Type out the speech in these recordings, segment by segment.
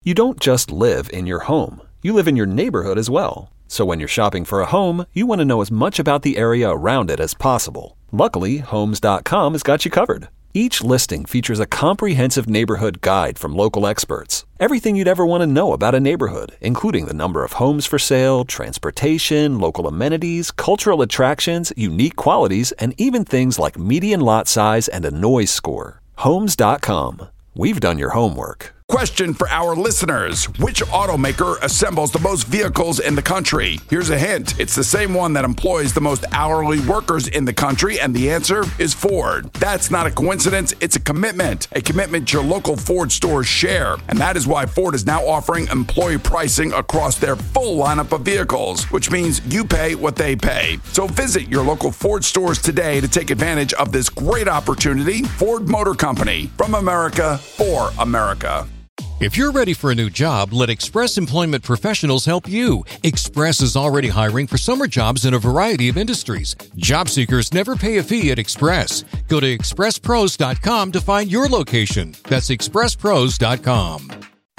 You don't just live in your home. You live in your neighborhood as well. So when you're shopping for a home, you want to know as much about the area around it as possible. Luckily, Homes.com has got you covered. Each listing features a comprehensive neighborhood guide from local experts. Everything you'd ever want to know about a neighborhood, including the number of homes for sale, transportation, local amenities, cultural attractions, unique qualities, and even things like median lot size and a noise score. Homes.com. We've done your homework. Question for our listeners. Which automaker assembles the most vehicles in the country? Here's a hint. It's the same one that employs the most hourly workers in the country, and the answer is Ford. That's not a coincidence. It's a commitment your local Ford stores share. And that is why Ford is now offering employee pricing across their full lineup of vehicles, which means you pay what they pay. So visit your local Ford stores today to take advantage of this great opportunity. Ford Motor Company, from America for America. If you're ready for a new job, let Express Employment Professionals help you. Express is already hiring for summer jobs in a variety of industries. Job seekers never pay a fee at Express. Go to expresspros.com to find your location. That's expresspros.com.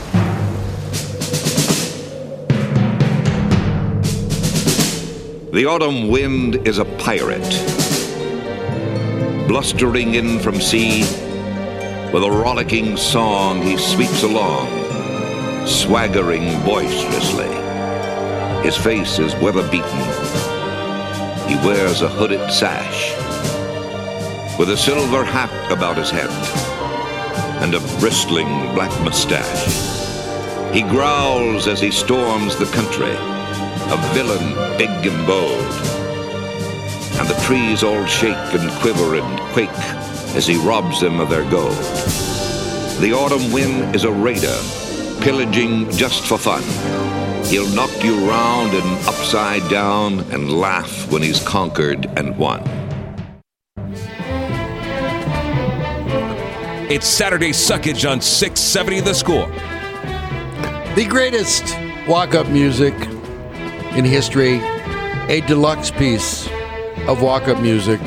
The autumn wind is a pirate, blustering in from sea. With a rollicking song, he sweeps along, swaggering boisterously. His face is weather-beaten. He wears a hooded sash, with a silver hat about his head, and a bristling black mustache. He growls as he storms the country, a villain big and bold. And the trees all shake and quiver and quake as he robs them of their gold. The autumn wind is a raider, pillaging just for fun. He'll knock you round and upside down and laugh when he's conquered and won. It's Saturday Suckage on 670 The Score. The greatest walk-up music in history, a deluxe piece of walk-up music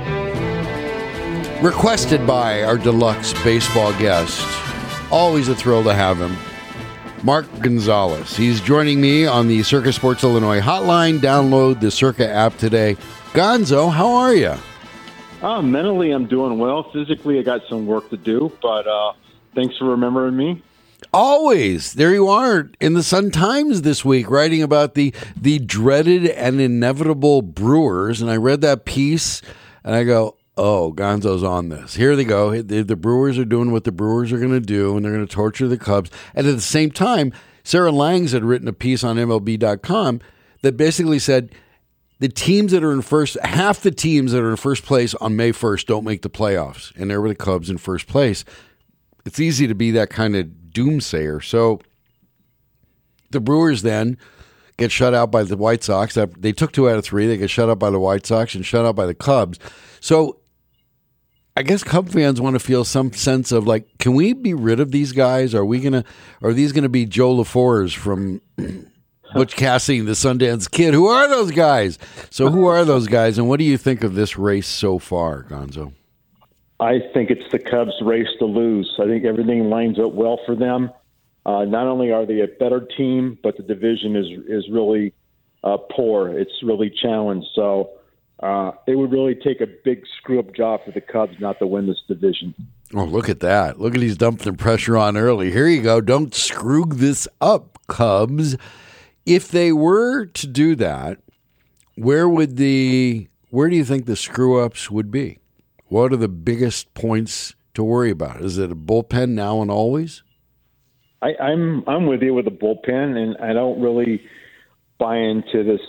requested by our deluxe baseball guest. Always a thrill to have him, Mark Gonzalez. He's joining me on the Circa Sports Illinois hotline. Download the Circa app today. Gonzo, how are you? Mentally, I'm doing well. Physically, I got some work to do, but thanks for remembering me. Always. There you are in the Sun-Times this week, writing about the dreaded and inevitable Brewers. And I read that piece, and I go, oh, Gonzo's on this. Here they go. The Brewers are doing what the Brewers are going to do, and they're going to torture the Cubs. And at the same time, Sarah Langs had written a piece on MLB.com that basically said the teams that are in first, half the teams that are in first place on May 1st don't make the playoffs. And there were the Cubs in first place. It's easy to be that kind of doomsayer. So the Brewers then get shut out by the White Sox. They took 2 out of 3. They get shut out by the White Sox and shut out by the Cubs. So I guess Cub fans want to feel some sense of like, can we be rid of these guys? Are these gonna be Joe LaForge from Butch Cassidy, the Sundance Kid? Who are those guys? So who are those guys, and what do you think of this race so far, Gonzo? I think it's the Cubs' race to lose. I think everything lines up well for them. Not only are they a better team, but the division is really poor. It's really challenged. So it would really take a big screw-up job for the Cubs not to win this division. Oh, look at that. Look at he's dumping the pressure on early. Here you go. Don't screw this up, Cubs. If they were to do that, where do you think the screw-ups would be? What are the biggest points to worry about? Is it a bullpen now and always? I'm with you with the bullpen, and I don't really buy into this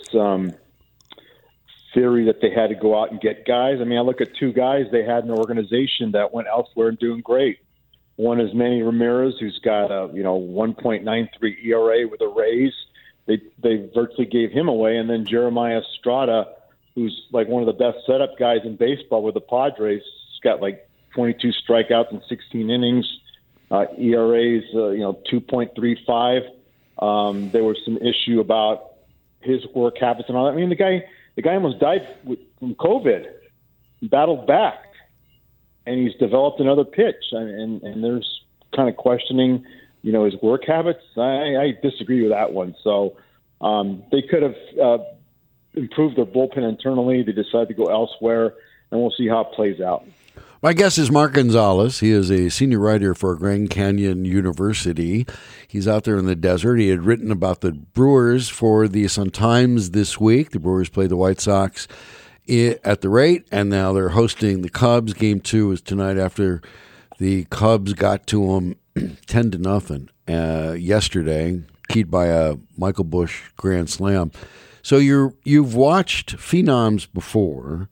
theory that they had to go out and get guys. I mean, I look at 2 guys they had in the organization that went elsewhere and doing great. One is Manny Ramirez, who's got a 1.93 ERA with the Rays. They virtually gave him away, and then Jeremiah Estrada, who's like one of the best setup guys in baseball with the Padres. He's got like 22 strikeouts in 16 innings. ERA's 2.35. There was some issue about his work habits and all that. I mean, the guy almost died from COVID, battled back, and he's developed another pitch. And there's kind of questioning his work habits, I disagree with that one. So they could have improved their bullpen internally. They decided to go elsewhere, and we'll see how it plays out. My guest is Mark Gonzalez. He is a senior writer for Grand Canyon University. He's out there in the desert. He had written about the Brewers for the Sun-Times this week. The Brewers played the White Sox at the rate, and now they're hosting the Cubs. Game 2 is tonight after the Cubs got to them 10-0 yesterday, keyed by a Michael Busch grand slam. So you've watched phenoms before,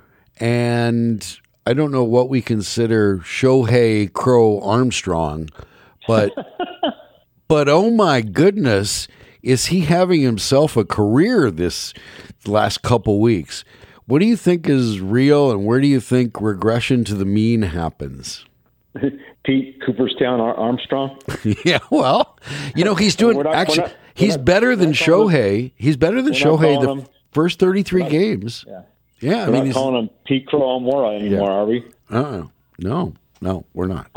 and I don't know what we consider Shohei Crow Armstrong, but but oh my goodness, is he having himself a career this last couple weeks? What do you think is real, and where do you think regression to the mean happens? Pete Cooperstown Armstrong? Yeah, well, he's doing he's better than Shohei. He's better than Shohei the first 33 games. Yeah, we're not calling him Pete Crow Almora anymore, are we? No, we're not.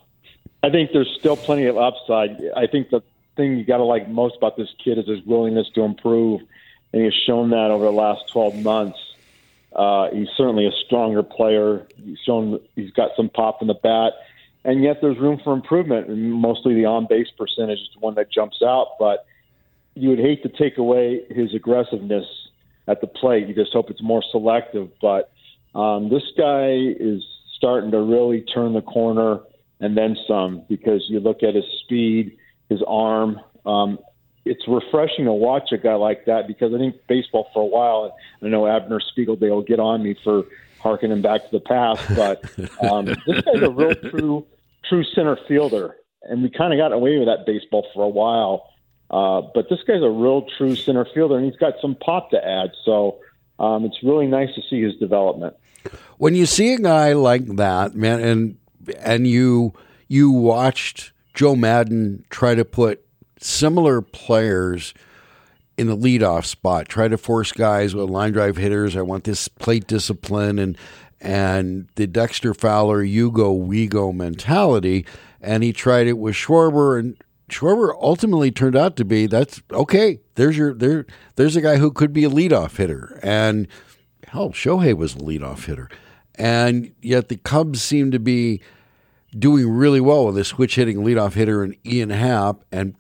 I think there's still plenty of upside. I think the thing you got to like most about this kid is his willingness to improve, and he's shown that over the last 12 months. He's certainly a stronger player. He's got some pop in the bat, and yet there's room for improvement. And mostly the on-base percentage is the one that jumps out. But you would hate to take away his aggressiveness at the plate. You just hope it's more selective. But this guy is starting to really turn the corner and then some, because you look at his speed, his arm. It's refreshing to watch a guy like that, because I think baseball for a while, I know Abner Spiegeldale will get on me for harkening back to the past, but this guy's a real true center fielder, and we kind of got away with that baseball for a while. But this guy's a real true center fielder, and he's got some pop to add. So it's really nice to see his development. When you see a guy like that, man, and you watched Joe Madden try to put similar players in the leadoff spot, try to force guys with line drive hitters. I want this plate discipline and the Dexter Fowler, you go, we go mentality. And he tried it with Schwarber, and Schwarber ultimately turned out to be, that's okay. There's a guy who could be a leadoff hitter. And hell, Shohei was a leadoff hitter. And yet the Cubs seem to be doing really well with a switch hitting leadoff hitter in Ian Happ, and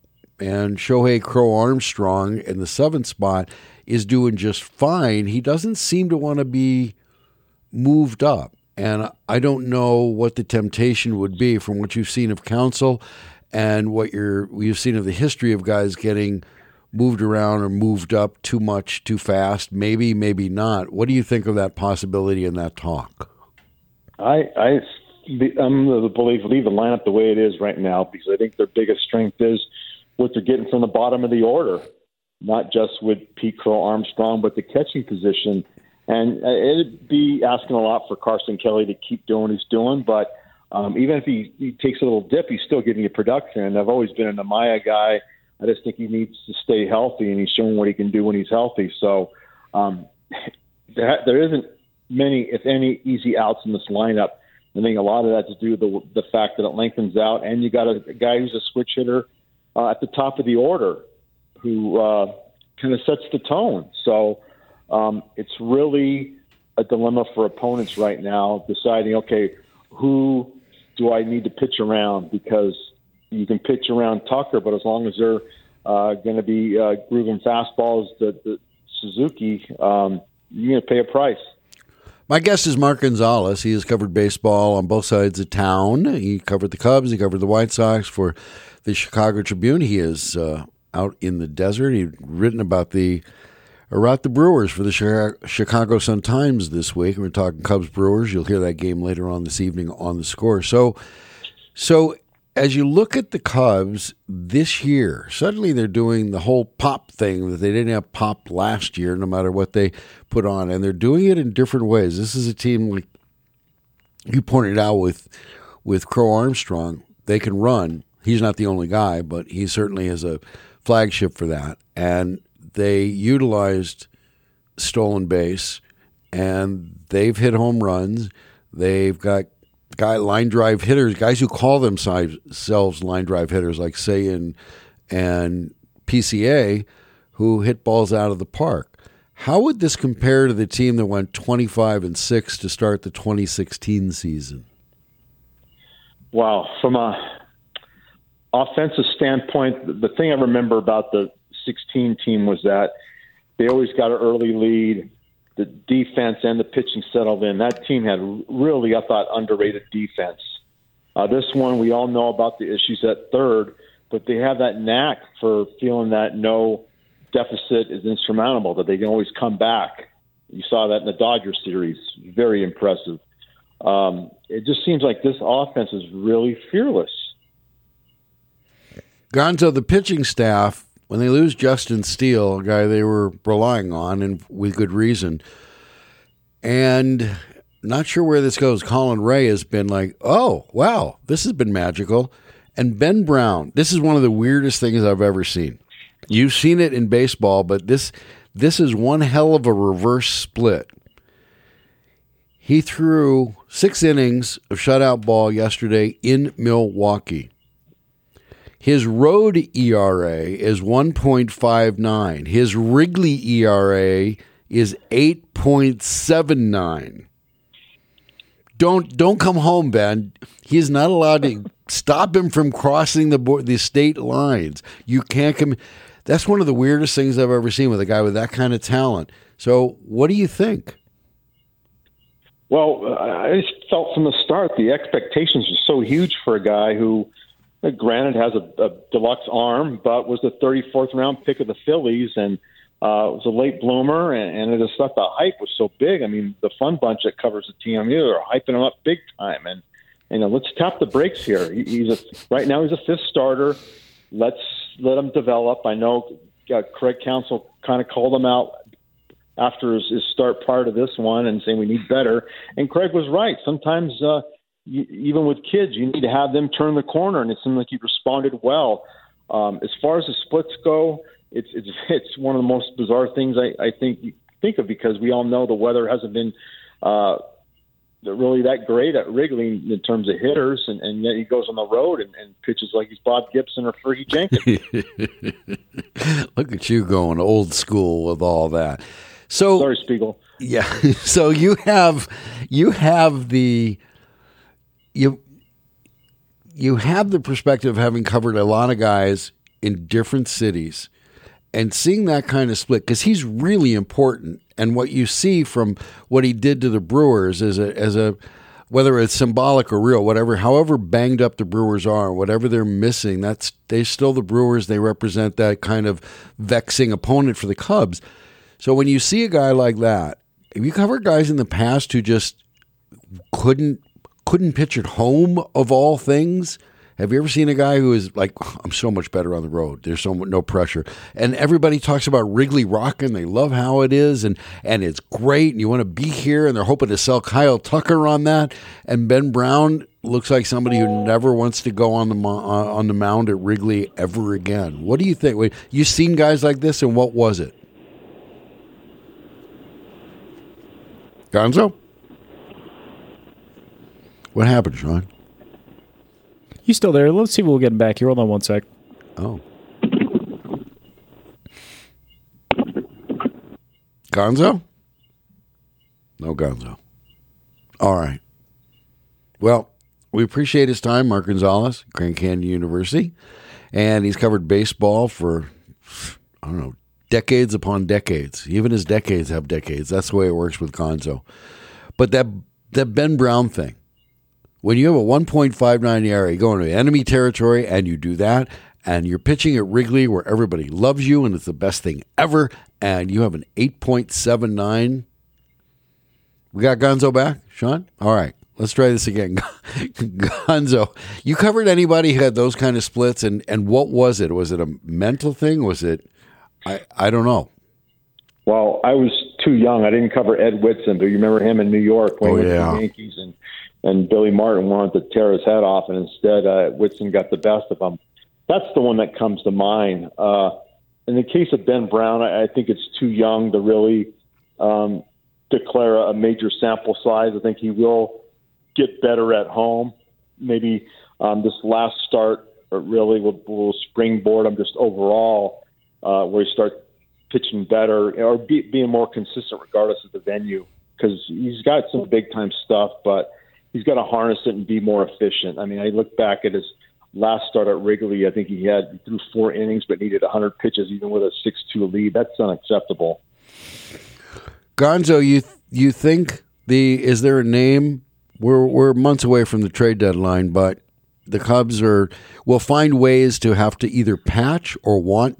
Shohei Crow Armstrong in the 7th spot is doing just fine. He doesn't seem to want to be moved up. And I don't know what the temptation would be from what you've seen of Counsell and what you've seen of the history of guys getting moved around or moved up too much, too fast. Maybe, maybe not. What do you think of that possibility and that talk? I'm the belief, leave the lineup the way it is right now, because I think their biggest strength is what they're getting from the bottom of the order, not just with Pete Crow Armstrong, but the catching position. And it'd be asking a lot for Carson Kelly to keep doing what he's doing, but even if he takes a little dip, he's still getting you production. And I've always been an Amaya guy. I just think he needs to stay healthy, and he's showing what he can do when he's healthy. So there isn't many, if any, easy outs in this lineup. I think a lot of that to do with the fact that it lengthens out, and you got a guy who's a switch hitter at the top of the order who kind of sets the tone. So it's really a dilemma for opponents right now, deciding, okay, who do I need to pitch around? Because you can pitch around Tucker, but as long as they're going to be grooving fastballs, the Suzuki, you're going to pay a price. My guest is Mark Gonzalez. He has covered baseball on both sides of town. He covered the Cubs. He covered the White Sox for the Chicago Tribune. He is out in the desert. He'd written about the Brewers for the Chicago Sun-Times this week. We're talking Cubs-Brewers. You'll hear that game later on this evening on The Score. So as you look at the Cubs this year, suddenly they're doing the whole pop thing that they didn't have pop last year, no matter what they put on, and they're doing it in different ways. This is a team, like you pointed out with Crow Armstrong, they can run. He's not the only guy, but he certainly is a flagship for that. And they utilized stolen base, and they've hit home runs. They've got line drive hitters, guys who call themselves line drive hitters, like Say and PCA, who hit balls out of the park. How would this compare to the team that went 25-6 to start the 2016 season? Wow. From a offensive standpoint, the thing I remember about the 16 team was that they always got an early lead. The defense and the pitching settled in. That team had really, I thought, underrated defense. This one, we all know about the issues at third, but they have that knack for feeling that no deficit is insurmountable, that they can always come back. You saw that in the Dodgers series. Very impressive. It just seems like this offense is really fearless. Gonzo, the pitching staff, when they lose Justin Steele, a guy they were relying on, and with good reason, and not sure where this goes. Colin Ray has been like, oh, wow, this has been magical. And Ben Brown, this is one of the weirdest things I've ever seen. You've seen it in baseball, but this is one hell of a reverse split. He threw 6 innings of shutout ball yesterday in Milwaukee. His road ERA is 1.59. His Wrigley ERA is 8.79. Don't come home, Ben. He is not allowed to stop him from crossing the state lines. You can't come. That's one of the weirdest things I've ever seen with a guy with that kind of talent. So, what do you think? Well, I just felt from the start the expectations were so huge for a guy who, granted, has a deluxe arm, but was the 34th round pick of the Phillies and was a late bloomer. And the stuff, the hype was so big. I mean, the Fun Bunch that covers the TMU are hyping him up big time. And let's tap the brakes here. Right now he's a 5th starter. Let's let him develop. I know Craig Counsell kind of called him out after his start prior to this one and saying we need better. And Craig was right. Sometimes even with kids, you need to have them turn the corner, and it seemed like he responded well. As far as the splits go, it's one of the most bizarre things I think of, because we all know the weather hasn't been really that great at Wrigley in terms of hitters, and yet he goes on the road and pitches like he's Bob Gibson or Fergie Jenkins. Look at you going old school with all that. So sorry, Spiegel. Yeah. So you have the perspective of having covered a lot of guys in different cities and seeing that kind of split, because he's really important. And what you see from what he did to the Brewers as a whether it's symbolic or real, whatever, however banged up the Brewers are, whatever they're missing, they're still the Brewers. They represent that kind of vexing opponent for the Cubs. So when you see a guy like that, have you covered guys in the past who just couldn't pitch at home, of all things? Have you ever seen a guy who is like, I'm so much better on the road, there's no pressure, and everybody talks about Wrigley rocking, they love how it is, and it's great, and you want to be here, and they're hoping to sell Kyle Tucker on that, and Ben Brown looks like somebody who never wants to go on the mound at Wrigley ever again. What do you think? You seen guys like this, and what was it? Gonzo? What happened, Sean? You still there? Let's see if we'll get him back here. Hold on one sec. Oh. Gonzo? No Gonzo. All right. Well, we appreciate his time, Mark Gonzalez, Grand Canyon University. And he's covered baseball for, I don't know, decades upon decades. Even his decades have decades. That's the way it works with Gonzo. But that Ben Brown thing, when you have a 1.59 ERA going to enemy territory and you do that, and you're pitching at Wrigley where everybody loves you and it's the best thing ever, and you have an 8.79, we got Gonzo back, Sean? All right, let's try this again. Gonzo, you covered anybody who had those kind of splits, and what was it? Was it a mental thing? Was it, I don't know. Well, I was too young. I didn't cover Ed Whitson. Do you remember him in New York when he went to the Yankees and Billy Martin wanted to tear his head off, and instead Whitson got the best of him. That's the one that comes to mind. In the case of Ben Brown, I think it's too young to really declare a major sample size. I think he will get better at home. Maybe this last start really will springboard him just overall, where he start pitching better or being more consistent regardless of the venue, because he's got some big-time stuff, but he's got to harness it and be more efficient. I mean, I look back at his last start at Wrigley. I think he threw 4 innings but needed 100 pitches even with a 6-2 lead. That's unacceptable. Gonzo, you think is there a name? We're months away from the trade deadline, but the Cubs will find ways to have to either patch or want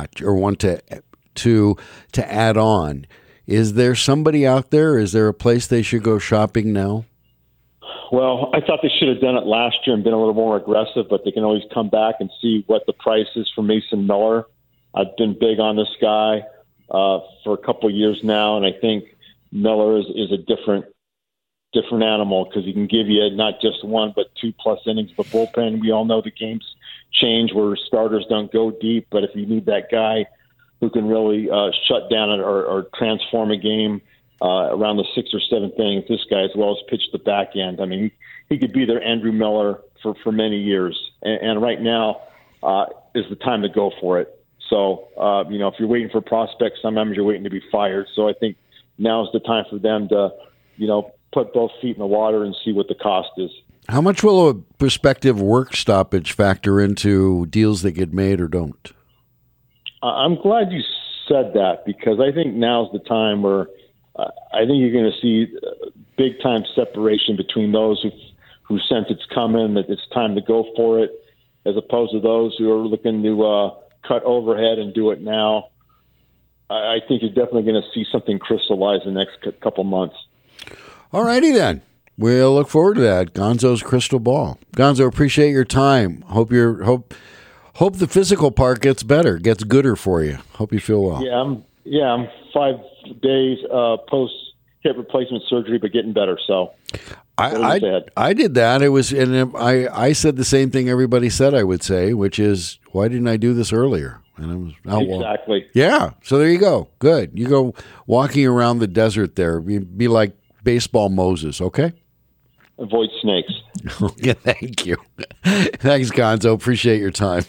to add on. Is there somebody out there? Is there a place they should go shopping now? Well, I thought they should have done it last year and been a little more aggressive, but they can always come back and see what the price is for Mason Miller. I've been big on this guy for a couple of years now, and I think Miller is a different animal because he can give you not just 1 but 2+ innings of a bullpen. We all know the games change where starters don't go deep, but if you need that guy who can really shut down or transform a game around the 6th or 7th inning, this guy as well as pitch the back end. I mean, he could be their Andrew Miller for many years, and right now is the time to go for it. So, if you're waiting for prospects, sometimes you're waiting to be fired. So I think now is the time for them to, put both feet in the water and see what the cost is. How much will a prospective work stoppage factor into deals that get made or don't? I'm glad you said that, because I think now's the time where I think you're going to see big-time separation between those who sense it's coming, that it's time to go for it, as opposed to those who are looking to cut overhead and do it now. I think you're definitely going to see something crystallize in the next couple months. All righty then. We'll look forward to that. Gonzo's crystal ball. Gonzo, appreciate your time. Hope the physical part gets better, gets gooder for you. Hope you feel well. I'm 5 days post hip replacement surgery, but getting better. So I did that. It was, and I said the same thing everybody said I would say, which is, why didn't I do this earlier? And I was exactly. Yeah. So there you go. Good. You go walking around the desert there. Be like baseball Moses. Okay. Avoid snakes. Yeah. Thank you. Thanks, Gonzo. Appreciate your time.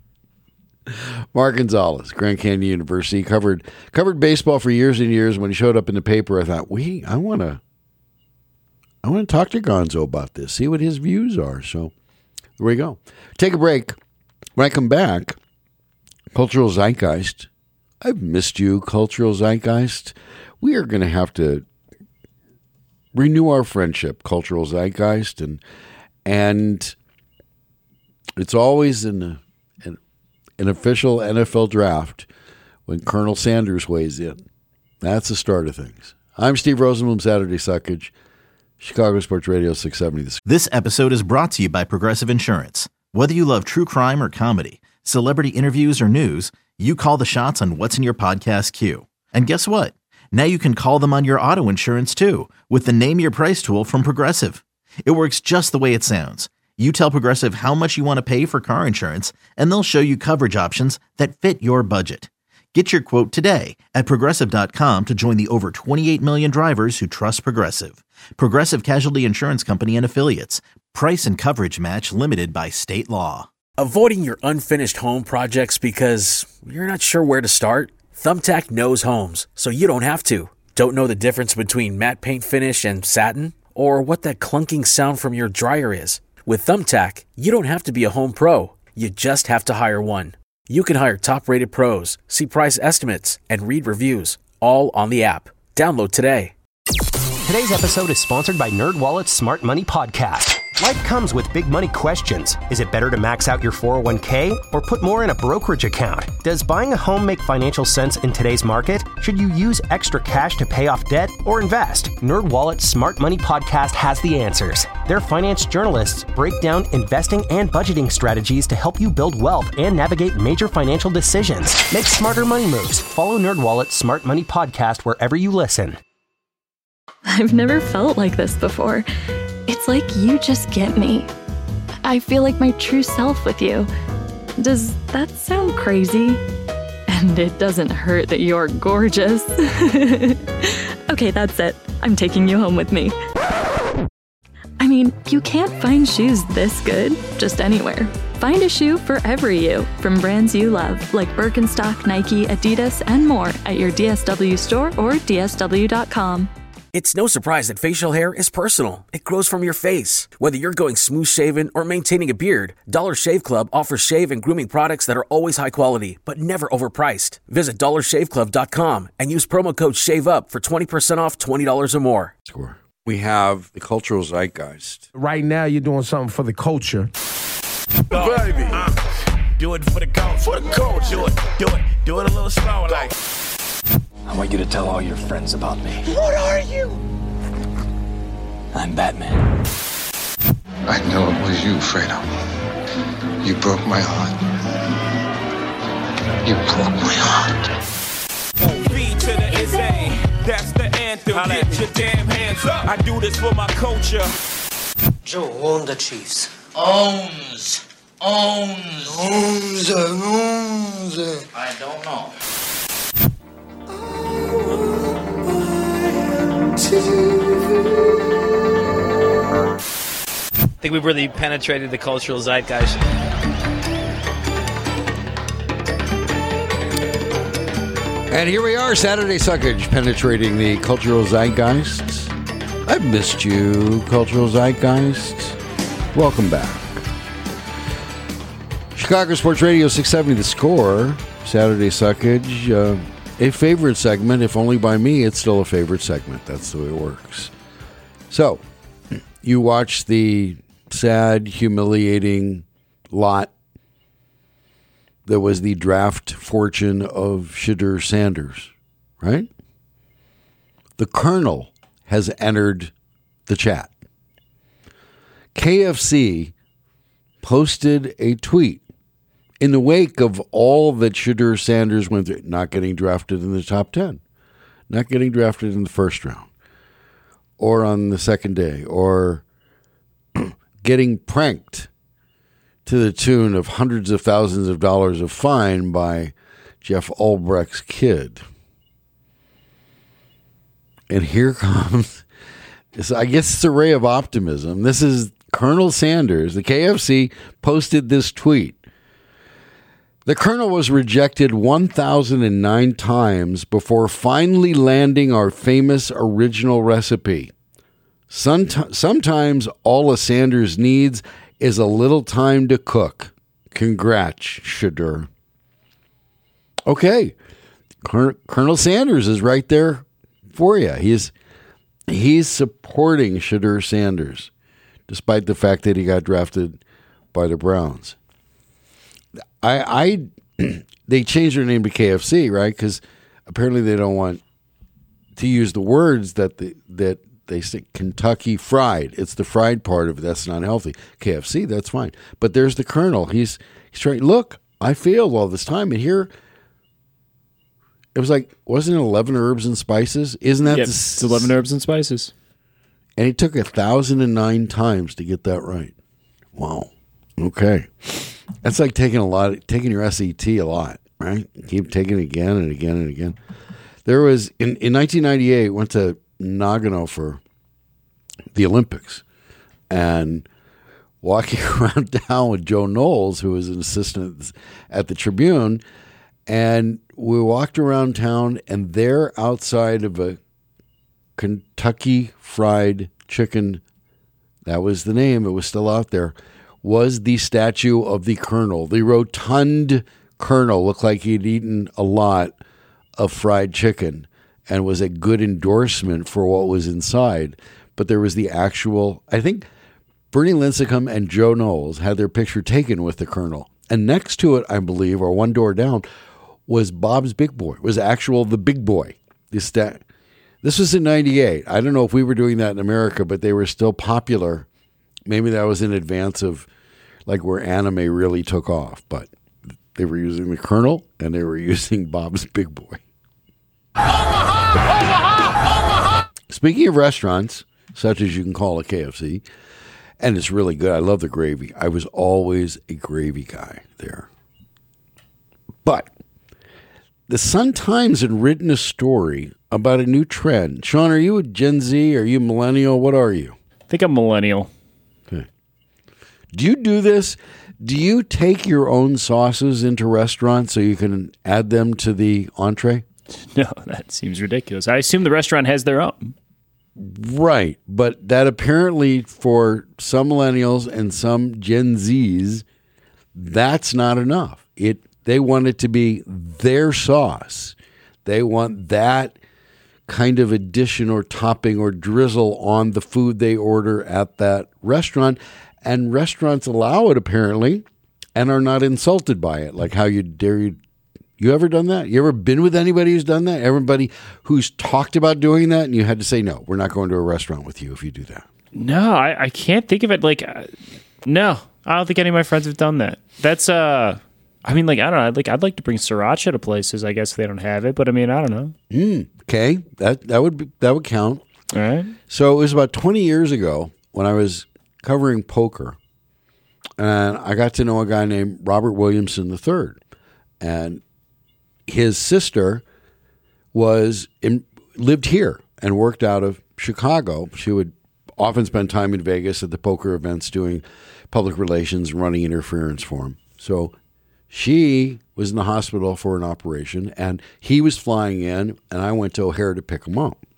Mark Gonzalez, Grand Canyon University, covered baseball for years and years. When he showed up in the paper, I thought, I want to talk to Gonzo about this, see what his views are. So there we go. Take a break. When I come back, Cultural Zeitgeist. I've missed you, Cultural Zeitgeist. We are going to have to renew our friendship, Cultural Zeitgeist, and it's always an official NFL draft when Colonel Sanders weighs in. That's the start of things. I'm Steve Rosenblum, Saturday Suckage, Chicago Sports Radio 670. This episode is brought to you by Progressive Insurance. Whether you love true crime or comedy, celebrity interviews or news, you call the shots on what's in your podcast queue. And guess what? Now you can call them on your auto insurance too with the Name Your Price tool from Progressive. It works just the way it sounds. You tell Progressive how much you want to pay for car insurance, and they'll show you coverage options that fit your budget. Get your quote today at Progressive.com to join the over 28 million drivers who trust Progressive. Progressive Casualty Insurance Company and Affiliates. Price and coverage match limited by state law. Avoiding your unfinished home projects because you're not sure where to start? Thumbtack knows homes, so you don't have to. Don't know the difference between matte paint finish and satin? Or what that clunking sound from your dryer is? With Thumbtack, you don't have to be a home pro. You just have to hire one. You can hire top-rated pros, see price estimates, and read reviews, all on the app. Download today. Today's episode is sponsored by NerdWallet's Smart Money Podcast. Life comes with big money questions. Is it better to max out your 401k or put more in a brokerage account? Does buying a home make financial sense in today's market? Should you use extra cash to pay off debt or invest? NerdWallet's Smart Money Podcast has the answers. Their finance journalists break down investing and budgeting strategies to help you build wealth and navigate major financial decisions. Make smarter money moves. Follow NerdWallet's Smart Money Podcast wherever you listen. I've never felt like this before. It's like you just get me. I feel like my true self with you. Does that sound crazy? And it doesn't hurt that you're gorgeous. Okay, that's it. I'm taking you home with me. I mean, you can't find shoes this good just anywhere. Find a shoe for every you from brands you love, like Birkenstock, Nike, Adidas, and more at your DSW store or DSW.com. It's no surprise that facial hair is personal. It grows from your face. Whether you're going smooth shaven or maintaining a beard, Dollar Shave Club offers shave and grooming products that are always high quality, but never overpriced. Visit dollarshaveclub.com and use promo code SHAVEUP for 20% off $20 or more. We have the cultural zeitgeist. Right now, you're doing something for the culture. Baby. Do it for the culture. For the culture. Do it a little slower, like. I want you to tell all your friends about me. What are you? I'm Batman. I know it was you, Fredo. You broke my heart. You broke my heart. B to the is A. That's the anthem. Get your damn hands up. I do this for my culture. Joe, who owned the Chiefs? Owns. I don't know. I think we've really penetrated the cultural zeitgeist. And here we are, Saturday Suckage, penetrating the cultural zeitgeist. I've missed you, cultural zeitgeist. Welcome back. Chicago Sports Radio 670 The Score, Saturday Suckage. A favorite segment, if only by me, it's still a favorite segment. That's the way it works. So, you watch the sad, humiliating lot that was the draft fortune of Shedeur Sanders, right? The Colonel has entered the chat. KFC posted a tweet in the wake of all that Shedeur Sanders went through, not getting drafted in the top 10, not getting drafted in the first round, or on the second day, or getting pranked to the tune of hundreds of thousands of dollars of fine by Jeff Albrecht's kid. And here comes, I guess it's a ray of optimism. This is Colonel Sanders. The KFC posted this tweet. The Colonel was rejected 1,009 times before finally landing our famous original recipe. Sometimes all a Sanders needs is a little time to cook. Congrats, Shedeur. Okay. Colonel Sanders is right there for you. He's supporting Shedeur Sanders, despite the fact that he got drafted by the Browns. They changed their name to KFC, right? Because apparently they don't want to use the words that they say Kentucky Fried. It's the fried part of it that's not healthy. KFC, that's fine. But there's the Colonel. He's trying. Look, I failed all this time, and here it was like, wasn't it 11 herbs and spices? Isn't that? Yep, it's 11 herbs and spices. And it took 1,009 times to get that right. Wow. Okay. That's like taking your SAT a lot, right? Keep taking it again and again and again. There was, in 1998, went to Nagano for the Olympics, and walking around town with Joe Knowles, who was an assistant at the Tribune, and we walked around town, and there outside of a Kentucky Fried Chicken, that was the name, it was still out there, was the statue of the Colonel. The rotund Colonel looked like he'd eaten a lot of fried chicken and was a good endorsement for what was inside. But there was the actual, I think Bernie Lincecum and Joe Knowles had their picture taken with the Colonel. And next to it, I believe, or one door down, was Bob's Big Boy. It was the Big Boy. This was in 98. I don't know if we were doing that in America, but they were still popular. Maybe that was in advance of like where anime really took off. But they were using the Colonel and they were using Bob's Big Boy. Speaking of restaurants, such as you can call a KFC, and it's really good. I love the gravy. I was always a gravy guy there. But the Sun-Times had written a story about a new trend. Sean, are you a Gen Z? Are you millennial? What are you? I think I'm millennial. Do you do this? Do you take your own sauces into restaurants so you can add them to the entree? No, that seems ridiculous. I assume the restaurant has their own. Right, but that apparently for some millennials and some Gen Zs, that's not enough. They want it to be their sauce. They want that kind of addition or topping or drizzle on the food they order at that restaurant. And restaurants allow it, apparently, and are not insulted by it. Like how you ever done that? You ever been with anybody who's done that? Everybody who's talked about doing that, and you had to say, no, we're not going to a restaurant with you if you do that. No, I can't think of it. No, I don't think any of my friends have done that. That's, I don't know. I'd like to bring sriracha to places, I guess, if they don't have it, but I don't know. Okay, that would count. All right. So it was about 20 years ago when I was covering poker, and I got to know a guy named Robert Williamson III, and his sister lived here and worked out of Chicago. She would often spend time in Vegas at the poker events doing public relations and running interference for him. So she was in the hospital for an operation, and he was flying in, and I went to O'Hare to pick him up.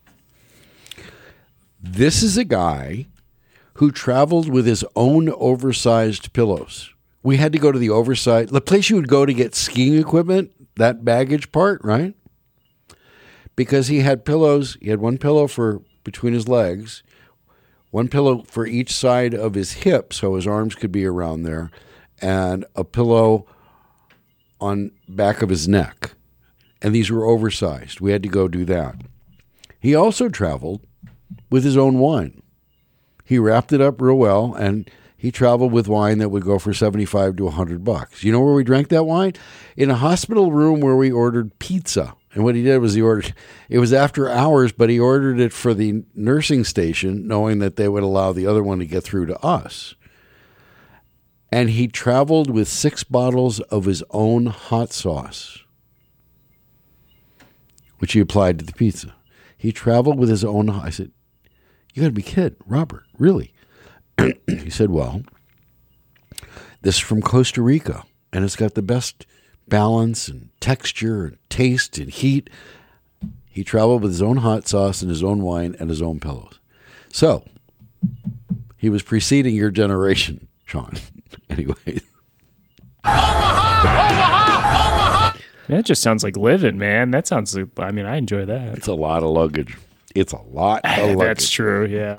This is a guy who traveled with his own oversized pillows. We had to go to the place you would go to get skiing equipment, that baggage part, right? Because he had pillows. He had one pillow for between his legs, one pillow for each side of his hip so his arms could be around there, and a pillow on back of his neck. And these were oversized. We had to go do that. He also traveled with his own wine. He wrapped it up real well, and he traveled with wine that would go for $75 to $100. You know where we drank that wine? In a hospital room where we ordered pizza. And what he did was it was after hours, but he ordered it for the nursing station, knowing that they would allow the other one to get through to us. And he traveled with 6 bottles of his own hot sauce, which he applied to the pizza. He traveled with his own. I said, "You got to be kidding, Robert, really?" He said, "Well, this is from Costa Rica, and it's got the best balance and texture and taste and heat." He traveled with his own hot sauce and his own wine and his own pillows. So he was preceding your generation, Sean. Anyway. That just sounds like living, man. That sounds like, I enjoy that. It's a lot of luggage. It's a lot of luggage. That's true, yeah.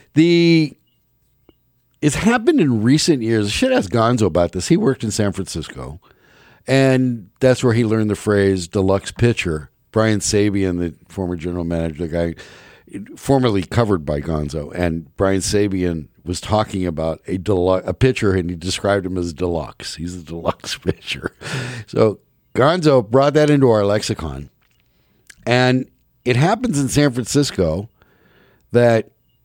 It's happened in recent years. I should ask Gonzo about this. He worked in San Francisco, and that's where he learned the phrase deluxe pitcher. Brian Sabian, the former general manager, the guy formerly covered by Gonzo, and Brian Sabian was talking about a pitcher, and he described him as deluxe. He's a deluxe pitcher. So Gonzo brought that into our lexicon. And it happens in San Francisco that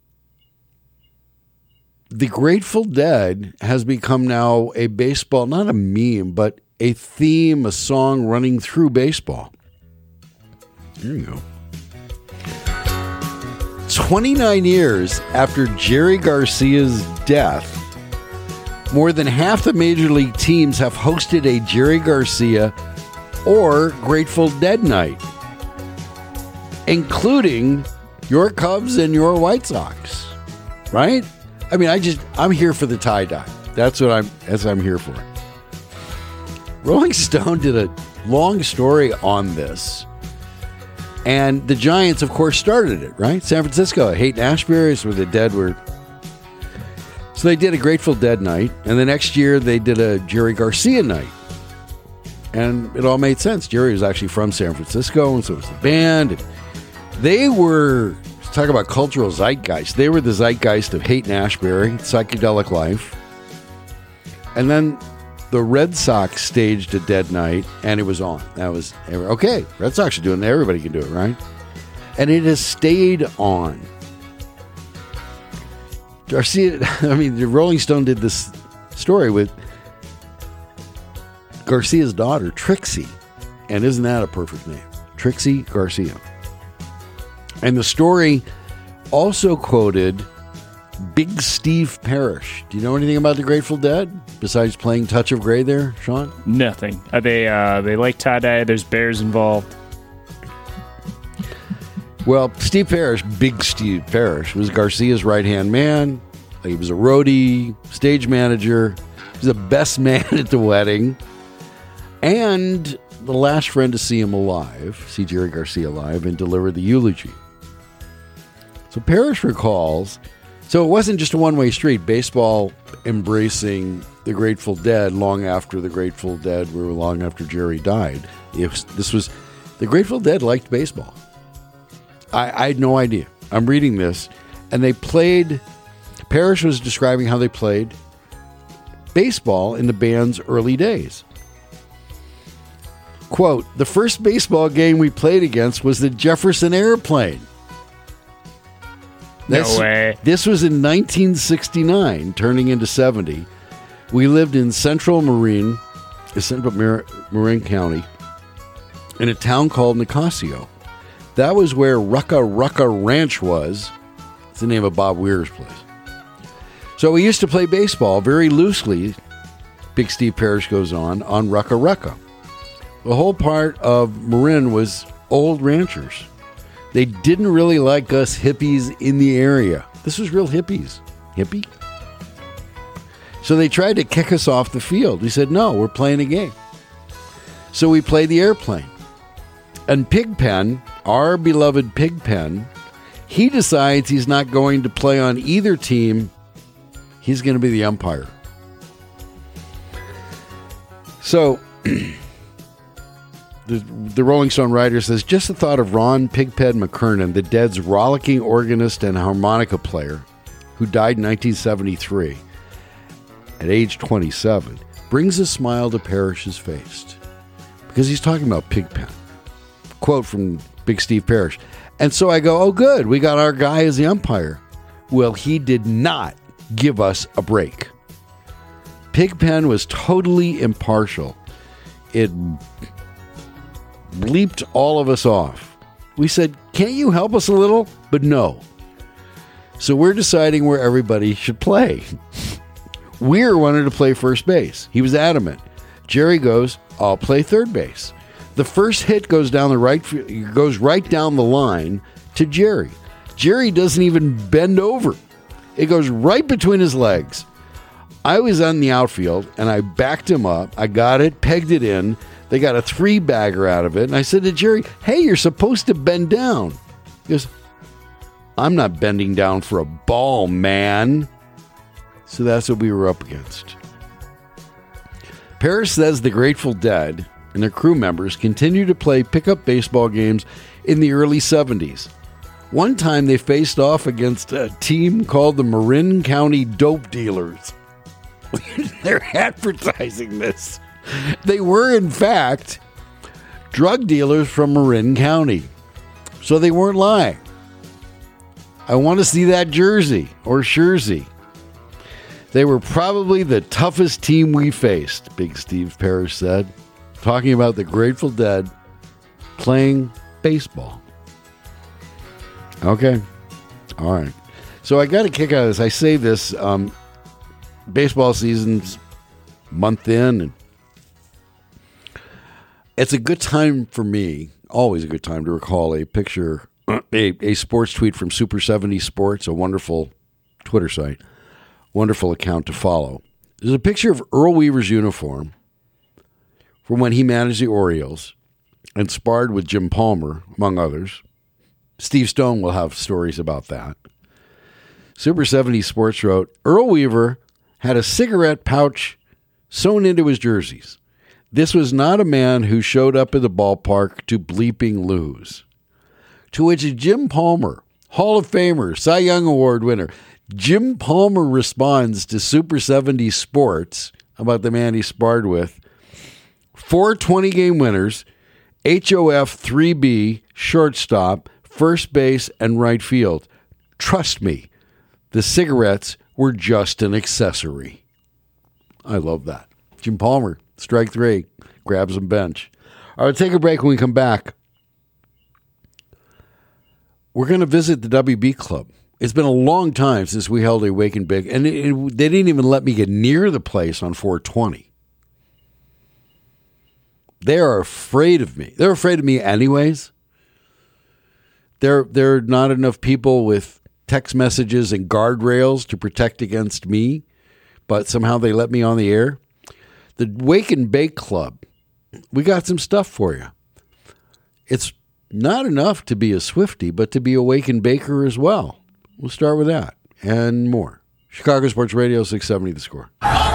the Grateful Dead has become now a baseball, not a meme, but a theme, a song running through baseball. There you go. 29 years after Jerry Garcia's death, more than half the major league teams have hosted a Jerry Garcia or Grateful Dead night, including your Cubs and your White Sox, right? I'm here for the tie-dye. That's what I'm here for. Rolling Stone did a long story on this. And the Giants, of course, started it, right? San Francisco, Haight-Ashbury is where the Dead were. So they did a Grateful Dead night, and the next year they did a Jerry Garcia night. And it all made sense. Jerry was actually from San Francisco, and so was the band. And they were, talk about cultural zeitgeist, they were the zeitgeist of Haight-Ashbury, Psychedelic Life. And then the Red Sox staged a Dead night, and it was on. That was, okay, Red Sox are doing it. Everybody can do it, right? And it has stayed on. Garcia, the Rolling Stone did this story with Garcia's daughter, Trixie. And isn't that a perfect name? Trixie Garcia. And the story also quoted Big Steve Parrish. Do you know anything about the Grateful Dead besides playing Touch of Grey there, Sean? Nothing. They like tie-dye. There's bears involved. Well, Steve Parrish, Big Steve Parrish, was Garcia's right-hand man. He was a roadie, stage manager. He was the best man at the wedding. And the last friend to see him alive, see Jerry Garcia alive, and deliver the eulogy. So Parrish recalls, so it wasn't just a one-way street, baseball embracing the Grateful Dead long after the Grateful Dead were long after Jerry died. The Grateful Dead liked baseball. I had no idea. I'm reading this, and they played, Parrish was describing how they played baseball in the band's early days. Quote, the first baseball game we played against was the Jefferson Airplane. No way. This was in 1969, turning into 70. We lived in Central Marin County, in a town called Nicasio. That was where Rucka Rucka Ranch was. It's the name of Bob Weir's place. So we used to play baseball very loosely, Big Steve Parrish goes on Rucka Rucka. The whole part of Marin was old ranchers. They didn't really like us hippies in the area. This was real hippies. Hippie? So they tried to kick us off the field. We said, no, we're playing a game. So we played the airplane. And Pigpen, our beloved Pigpen, he decides he's not going to play on either team. He's going to be the umpire. So the Rolling Stone writer says, just the thought of Ron Pigpen McKernan, the Dead's rollicking organist and harmonica player, who died in 1973 at age 27, brings a smile to Parrish's face. Because he's talking about Pigpen. Quote from Big Steve Parrish. And so I go, oh good, we got our guy as the umpire. Well, he did not give us a break. Pigpen was totally impartial. It bleeped all of us off. We said, can't you help us a little? But no. So we're deciding where everybody should play. Weir wanted to play first base. He was adamant. Jerry goes, I'll play third base. The first hit goes down goes right down the line to Jerry. Jerry doesn't even bend over. It goes right between his legs. I was on the outfield, and I backed him up. I got it, pegged it in. They got a 3-bagger out of it. And I said to Jerry, hey, you're supposed to bend down. He goes, I'm not bending down for a ball, man. So that's what we were up against. Parrish says the Grateful Dead and their crew members continued to play pickup baseball games in the early 70s. One time they faced off against a team called the Marin County Dope Dealers. They're advertising this. They were, in fact, drug dealers from Marin County. So they weren't lying. I want to see that jersey or jersey. They were probably the toughest team we faced, Big Steve Parrish said, talking about the Grateful Dead playing baseball. Okay. All right. So I got a kick out of this. I say this, baseball season's month in, and it's a good time for me, always a good time to recall a picture, a sports tweet from Super 70 Sports, a wonderful Twitter site, wonderful account to follow. There's a picture of Earl Weaver's uniform from when he managed the Orioles and sparred with Jim Palmer, among others. Steve Stone will have stories about that. Super 70 Sports wrote, Earl Weaver had a cigarette pouch sewn into his jerseys. This was not a man who showed up at the ballpark to bleeping lose. To which Jim Palmer, Hall of Famer, Cy Young Award winner, Jim Palmer responds to Super 70 Sports about the man he sparred with. 4 20-game winners, HOF 3B, shortstop, first base, and right field. Trust me, the cigarettes were just an accessory. I love that. Jim Palmer, strike 3, grabs some bench. All right, take a break. When we come back, we're going to visit the WB Club. It's been a long time since we held a Wake and Bake, and they didn't even let me get near the place on 420. They are afraid of me. They're afraid of me anyways. There are not enough people with text messages and guardrails to protect against me, but somehow they let me on the air. The Wake and Bake Club, we got some stuff for you. It's not enough to be a Swiftie, but to be a Wake and Baker as well. We'll start with that and more. Chicago Sports Radio 670 The Score.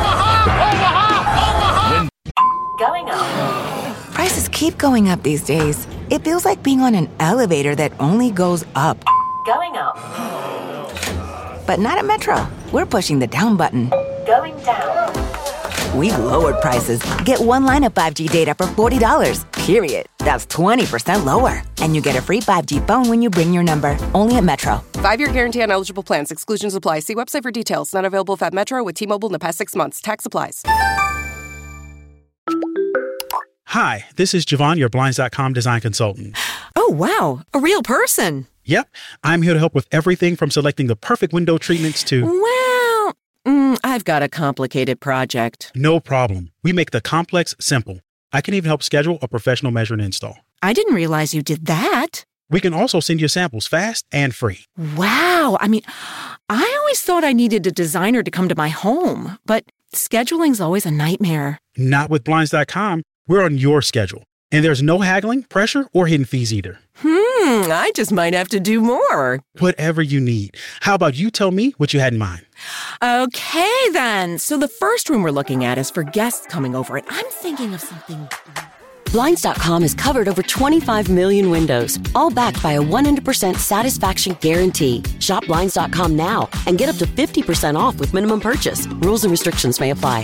Going up. Prices keep going up these days. It feels like being on an elevator that only goes up. Going up. But not at Metro. We're pushing the down button. Going down. We've lowered prices. Get one line of 5G data for $40, period. That's 20% lower. And you get a free 5G phone when you bring your number. Only at Metro. 5-year guarantee on eligible plans. Exclusions apply. See website for details. Not available at Metro with T-Mobile in the past 6 months. Tax applies. Hi, this is Javon, your Blinds.com design consultant. Oh, wow. A real person. Yep. I'm here to help with everything from selecting the perfect window treatments to... Well, I've got a complicated project. No problem. We make the complex simple. I can even help schedule a professional measure and install. I didn't realize you did that. We can also send you samples fast and free. Wow. I mean, I always thought I needed a designer to come to my home, but scheduling's always a nightmare. Not with Blinds.com. We're on your schedule. And there's no haggling, pressure, or hidden fees either. I just might have to do more. Whatever you need. How about you tell me what you had in mind? Okay, then. So the first room we're looking at is for guests coming over, and I'm thinking of something... Blinds.com has covered over 25 million windows, all backed by a 100% satisfaction guarantee. Shop Blinds.com now and get up to 50% off with minimum purchase. Rules and restrictions may apply.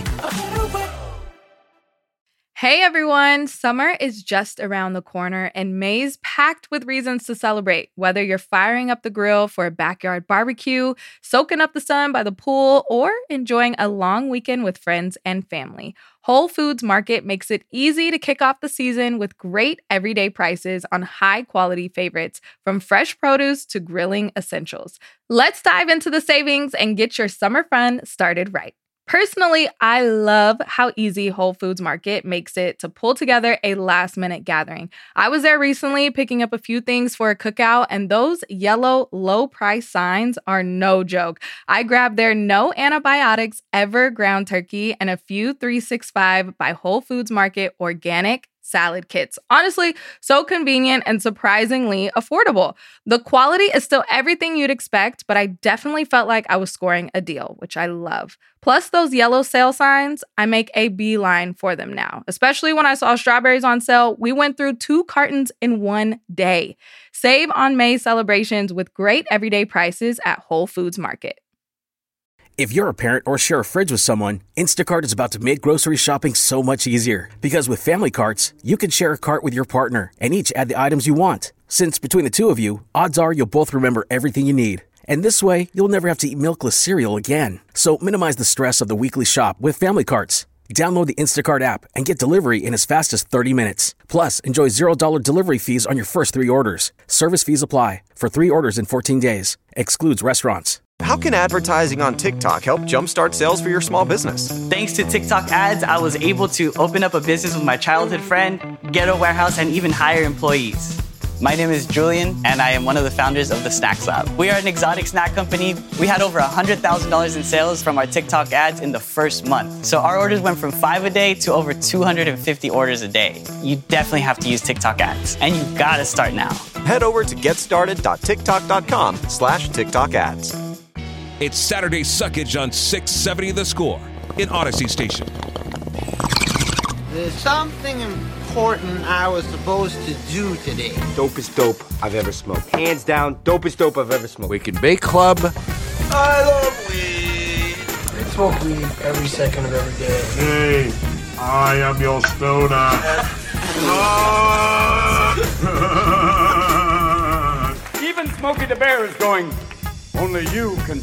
Hey everyone, summer is just around the corner and May's packed with reasons to celebrate. Whether you're firing up the grill for a backyard barbecue, soaking up the sun by the pool, or enjoying a long weekend with friends and family, Whole Foods Market makes it easy to kick off the season with great everyday prices on high-quality favorites, from fresh produce to grilling essentials. Let's dive into the savings and get your summer fun started right. Personally, I love how easy Whole Foods Market makes it to pull together a last-minute gathering. I was there recently picking up a few things for a cookout, and those yellow low-price signs are no joke. I grabbed their no antibiotics ever ground turkey and a few 365 by Whole Foods Market organic salad kits. Honestly, so convenient and surprisingly affordable. The quality is still everything you'd expect, but I definitely felt like I was scoring a deal, which I love. Plus those yellow sale signs, I make a beeline for them now. Especially when I saw strawberries on sale, we went through 2 cartons in one day. Save on May celebrations with great everyday prices at Whole Foods Market. If you're a parent or share a fridge with someone, Instacart is about to make grocery shopping so much easier. Because with family carts, you can share a cart with your partner and each add the items you want. Since between the two of you, odds are you'll both remember everything you need. And this way, you'll never have to eat milkless cereal again. So minimize the stress of the weekly shop with family carts. Download the Instacart app and get delivery in as fast as 30 minutes. Plus, enjoy $0 delivery fees on your first 3 orders. Service fees apply. For 3 orders in 14 days. Excludes restaurants. How can advertising on TikTok help jumpstart sales for your small business? Thanks to TikTok ads, I was able to open up a business with my childhood friend, get a warehouse, and even hire employees. My name is Julian, and I am one of the founders of the Snacks Lab. We are an exotic snack company. We had over $100,000 in sales from our TikTok ads in the first month. So our orders went from 5 a day to over 250 orders a day. You definitely have to use TikTok ads, and you gotta start now. Head over to getstarted.tiktok.com/TikTok ads. It's Saturday Suckage on 670 The Score in Odyssey Station. There's something important I was supposed to do today. Dopest dope I've ever smoked. Hands down, dopest dope I've ever smoked. Wake and Bake Club. I love weed. I smoke weed every second of every day. Hey, I am your stoner. Even Smokey the Bear is going, only you can...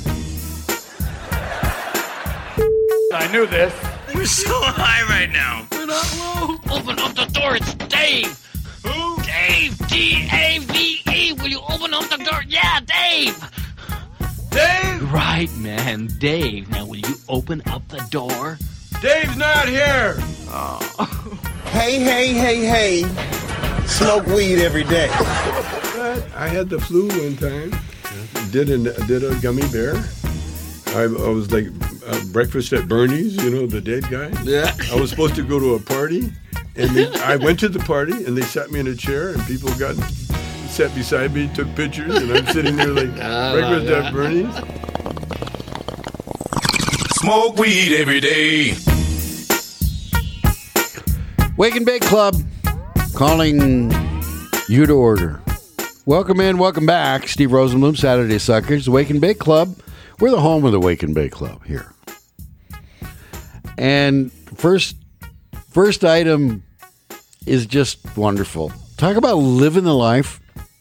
I knew this. We're so high right now. We're not low. Open up the door. It's Dave. Who? Dave. D-A-V-E. Will you open up the door? Yeah, Dave. Dave? Right, man. Dave, now will you open up the door? Dave's not here. Oh. Hey. Smoke weed every day. I had the flu one time. Did a gummy bear. I was like breakfast at Bernie's, the dead guy. Yeah. I was supposed to go to a party, and I went to the party, and they sat me in a chair, and people sat beside me, took pictures, and I'm sitting there like breakfast at Bernie's. Smoke weed every day. Wake and Bake Club calling you to order. Welcome in, welcome back. Steve Rosenblum, Saturday Suckers, Wake and Bake Club. We're the home of the Wake and Bake Club here. And first item is just wonderful. Talk about living the life.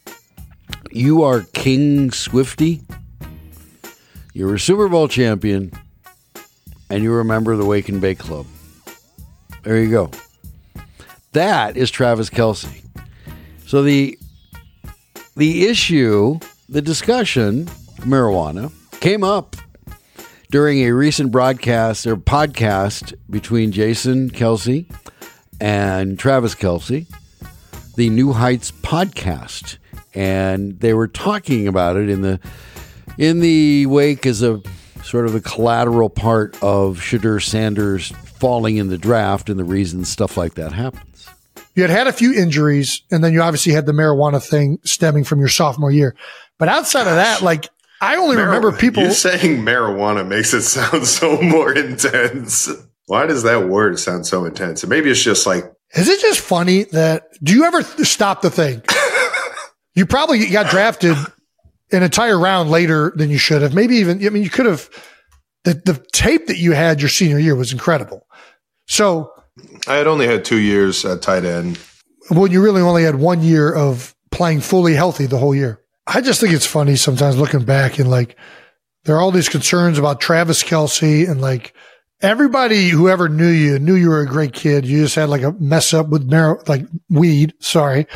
You are King Swifty. You're a Super Bowl champion. And you're a member of the Wake and Bake Club. There you go. That is Travis Kelce. So the issue, the discussion, marijuana, came up during a recent broadcast or podcast between Jason Kelce and Travis Kelce, the New Heights podcast, and they were talking about it in the wake as a sort of a collateral part of Shedeur Sanders falling in the draft and the reasons stuff like that happens. You had a few injuries, and then you obviously had the marijuana thing stemming from your sophomore year. But outside of that, I only remember people... You saying marijuana makes it sound so more intense. Why does that word sound so intense? And maybe it's just Is it just funny that... Do you ever stop to think? You probably got drafted an entire round later than you should have. Maybe even... you could have... The tape that you had your senior year was incredible. So... I had only had 2 years at tight end. Well, you really only had 1 year of playing fully healthy the whole year. I just think it's funny sometimes looking back and there are all these concerns about Travis Kelce and everybody who ever knew you were a great kid. You just had a mess up with weed. Sorry.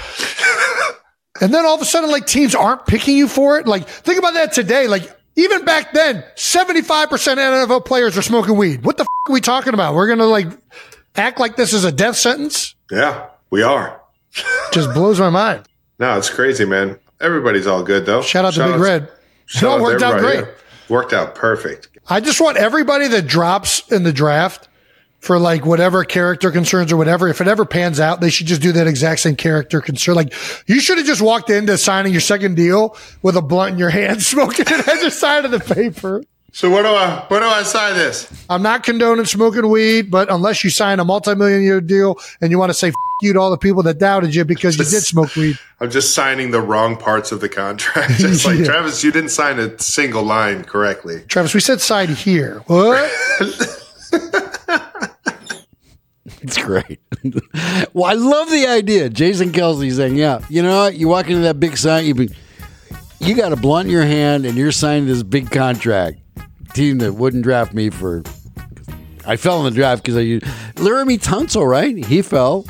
And then all of a sudden teams aren't picking you for it. Think about that today. Even back then, 75% of NFL players are smoking weed. What the are we talking about? We're going to act like this is a death sentence? Yeah, we are. Just blows my mind. No, it's crazy, man. Everybody's all good, though. Shout out to Big Red. It all worked out great. Yeah. Worked out perfect. I just want everybody that drops in the draft for whatever character concerns or whatever, if it ever pans out, they should just do that exact same character concern. You should have just walked into signing your second deal with a blunt in your hand, smoking it as your side of the paper. So where do I sign this? I'm not condoning smoking weed, but unless you sign a multi-million-year deal and you want to say you to all the people that doubted you because you did smoke weed. I'm just signing the wrong parts of the contract. Just yeah. Travis, you didn't sign a single line correctly. Travis, we said sign here. What? It's great. Well, I love the idea. Jason Kelce saying, yeah, you know what? You walk into that big sign, you got a blunt in your hand and you're signing this big contract. Team that wouldn't draft me I fell in the draft because Laramie Tunsil, right? He fell.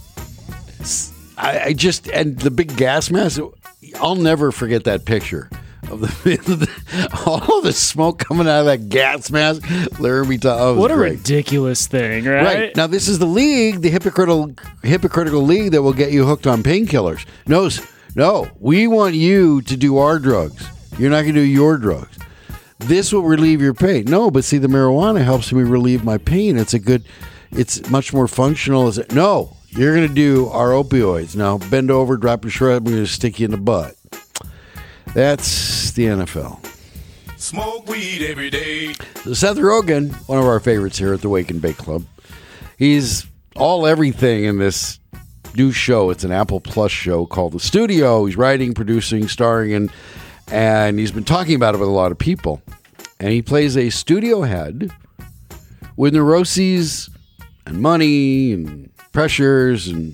And the big gas mask. I'll never forget that picture of all the smoke coming out of that gas mask. Laramie Tunsil. What a ridiculous thing, right? Now this is the league, the hypocritical league that will get you hooked on painkillers. No, we want you to do our drugs. You're not going to do your drugs. This will relieve your pain. No, but see, the marijuana helps me relieve my pain. It's much more functional. No, you're going to do our opioids. Now, bend over, drop your shred, I'm going to stick you in the butt. That's the NFL. Smoke weed every day. So Seth Rogen, one of our favorites here at the Wake and Bake Club, he's everything in this new show. It's an Apple Plus show called The Studio. He's writing, producing, starring in, and he's been talking about it with a lot of people. And he plays a studio head with neuroses and money and pressures and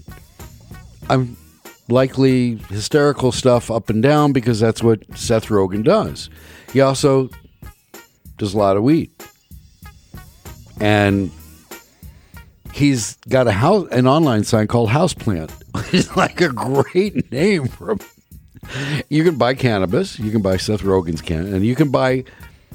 likely hysterical stuff up and down because that's what Seth Rogen does. He also does a lot of weed. And he's got an online sign called Houseplant. It's like a great name for him. You can buy cannabis. You can buy Seth Rogen's cannabis. And you can buy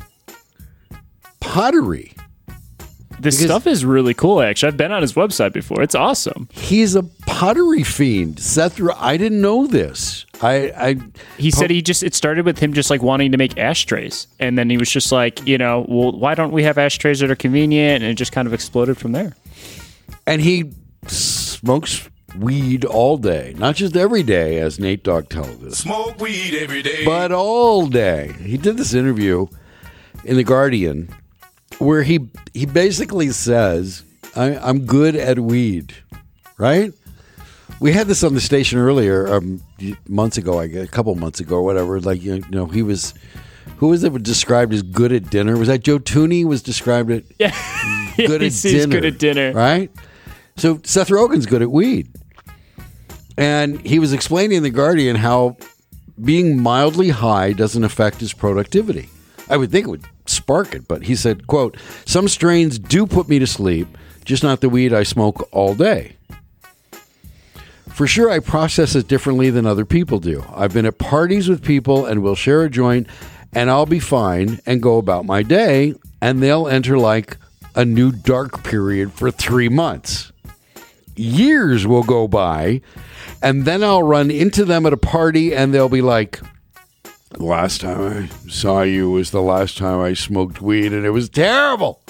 pottery. This stuff is really cool, actually. I've been on his website before. It's awesome. He's a pottery fiend. I didn't know this. He said it started with him just like wanting to make ashtrays. And then he was just like, well, why don't we have ashtrays that are convenient? And it just kind of exploded from there. And he smokes weed all day. Not just every day, as Nate Dogg tells us. Smoke weed every day. But all day. He did this interview in The Guardian where he basically says, I'm good at weed, right? We had this on the station earlier, months ago, a couple months ago, or whatever. Like, he was, who was it described as good at dinner? Was that Joe Tooney was described as good at dinner? He's good at dinner. Right? So Seth Rogen's good at weed. And he was explaining in The Guardian how being mildly high doesn't affect his productivity. I would think it would spark it, but he said, quote, some strains do put me to sleep, just not the weed I smoke all day. For sure, I process it differently than other people do. I've been at parties with people and we'll share a joint and I'll be fine and go about my day and they'll enter like a new dark period for 3 months. Years will go by and then I'll run into them at a party and they'll be like, the last time I saw you was the last time I smoked weed, and it was terrible.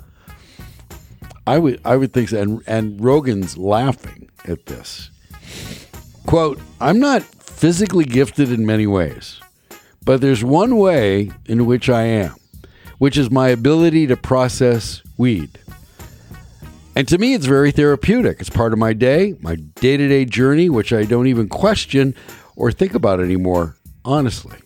I would think so. And Rogen's laughing at this. Quote, I'm not physically gifted in many ways, but there's one way in which I am, which is my ability to process weed. And to me, it's very therapeutic. It's part of my day, my day-to-day journey, which I don't even question or think about anymore, honestly.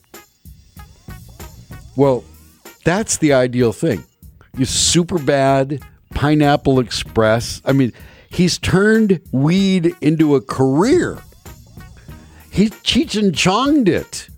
Well, that's the ideal thing. You super bad Pineapple Express. I mean, he's turned weed into a career. He Cheech and Chong'd it.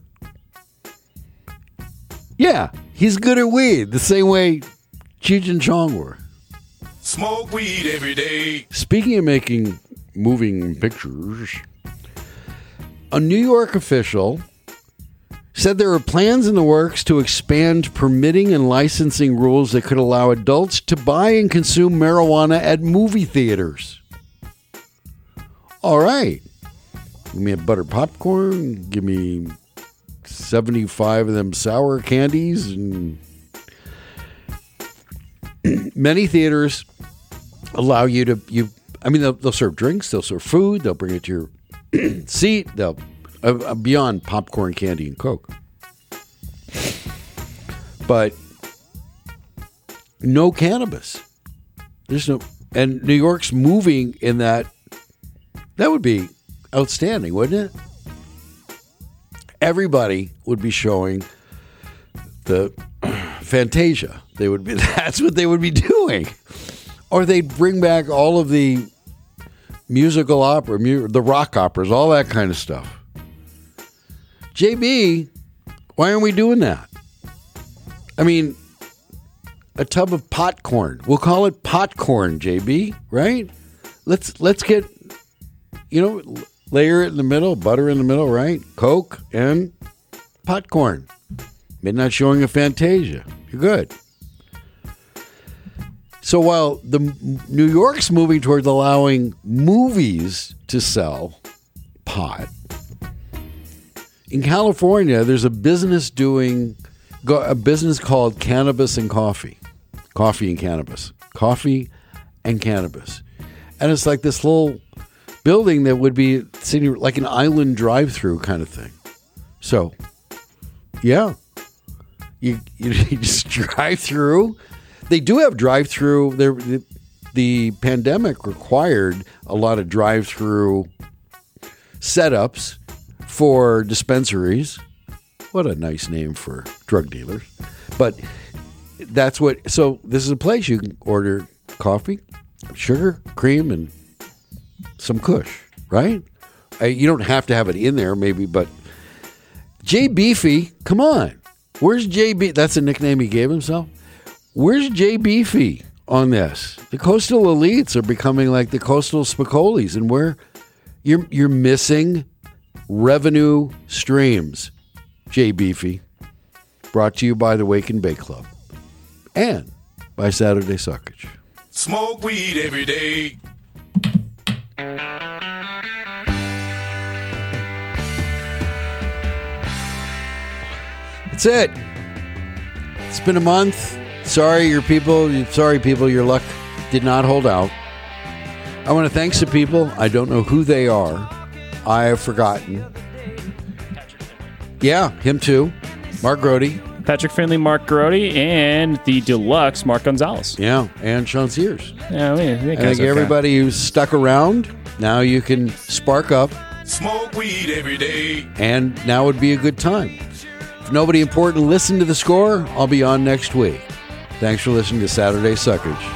Yeah, he's good at weed the same way Cheech and Chong were. Smoke weed every day. Speaking of making moving pictures, a New York official said there are plans in the works to expand permitting and licensing rules that could allow adults to buy and consume marijuana at movie theaters. All right. Give me a butter popcorn. Give me 75 of them sour candies. And many theaters allow you to, they'll serve drinks, they'll serve food, they'll bring it to your seat, they'll beyond popcorn, candy, and Coke. But no cannabis. There's no, and New York's moving in that. That would be outstanding, wouldn't it? Everybody would be showing the Fantasia. That's what they would be doing. Or they'd bring back all of the musical opera, the rock operas, all that kind of stuff. JB, why aren't we doing that? I mean, a tub of popcorn. We'll call it popcorn, JB, right? Let's get, layer it in the middle, butter in the middle, right? Coke and popcorn. Midnight showing of Fantasia. You're good. So while the New York's moving towards allowing movies to sell pot, in California, there's a business called Cannabis and Coffee. Coffee and Cannabis. Coffee and Cannabis. And it's like this little building that would be sitting like an island drive-through kind of thing. So, yeah. You just drive through. They do have drive-through. The pandemic required a lot of drive-through setups for dispensaries. What a nice name for drug dealers. But so this is a place you can order coffee, sugar, cream, and some kush, right? You don't have to have it in there, maybe, but Jay Beefy, come on. Where's Jay Beefy? That's a nickname he gave himself. Where's Jay Beefy on this? The coastal elites are becoming like the coastal Spicolis, and where you're missing revenue streams. Jay Beefy, brought to you by the Wake and Bake Club and by Saturday Suckage. Smoke weed every day. That's it. It's been a month. Sorry, people, your luck did not hold out. I want to thank some people. I don't know who they are. I have forgotten. Yeah, him too. Mark Grody. Patrick Finley, Mark Grody, and the deluxe Mark Gonzalez. Yeah, and Sean Sears. Yeah, I think everybody who's stuck around, now you can spark up. Smoke weed every day. And now would be a good time. If nobody important listened to The Score, I'll be on next week. Thanks for listening to Saturday Suckage.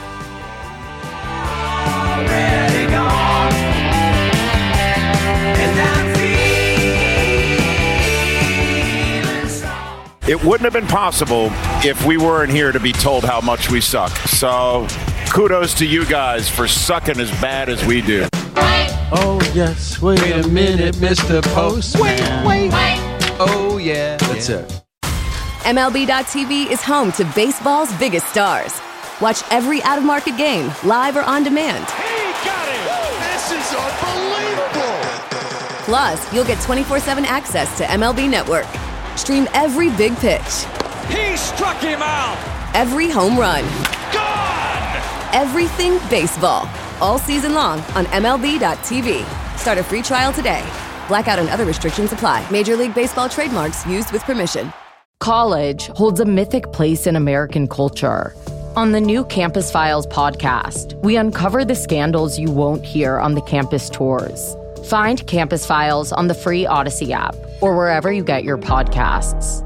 It wouldn't have been possible if we weren't here to be told how much we suck. So kudos to you guys for sucking as bad as we do. Oh, yes. Wait a minute, Mr. Postman. Wait. Oh, yeah. That's it. MLB.tv is home to baseball's biggest stars. Watch every out-of-market game, live or on demand. He got it! This is unbelievable! Plus, you'll get 24/7 access to MLB Network. Stream every big pitch. He struck him out! Every home run. Gone! Everything baseball. All season long on MLB.tv. Start a free trial today. Blackout and other restrictions apply. Major League Baseball trademarks used with permission. College holds a mythic place in American culture. On the new Campus Files podcast, we uncover the scandals you won't hear on the campus tours. Find Campus Files on the free Odyssey app or wherever you get your podcasts.